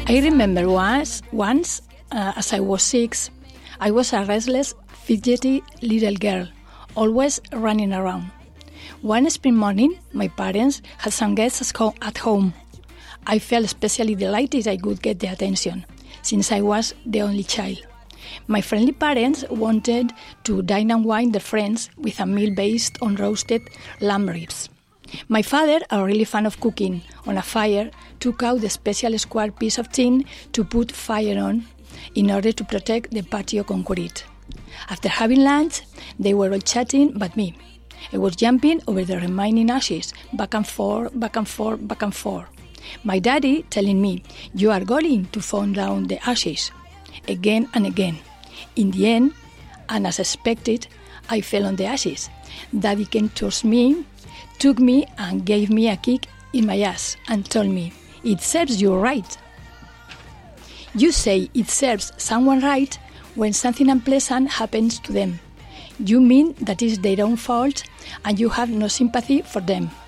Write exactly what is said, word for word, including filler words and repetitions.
I remember once, once uh, as I was six, I was a restless, fidgety little girl, always running around. One spring morning, my parents had some guests at home. I felt especially delighted I could get their attention, since I was the only child. My friendly parents wanted to dine and wine their friends with a meal based on roasted lamb ribs. My father, a really fan of cooking on a fire, took out the special square piece of tin to put fire on in order to protect the patio concrete. After having lunch, they were all chatting but me. I was jumping over the remaining ashes, back and forth, back and forth, back and forth. My daddy telling me, "You are going to fall down the ashes," again and again. In the end, and as expected, I fell on the ashes. Daddy came towards me, took me and gave me a kick in my ass and told me, "It serves you right." You say it serves someone right when something unpleasant happens to them. You mean that it's their own fault and you have no sympathy for them.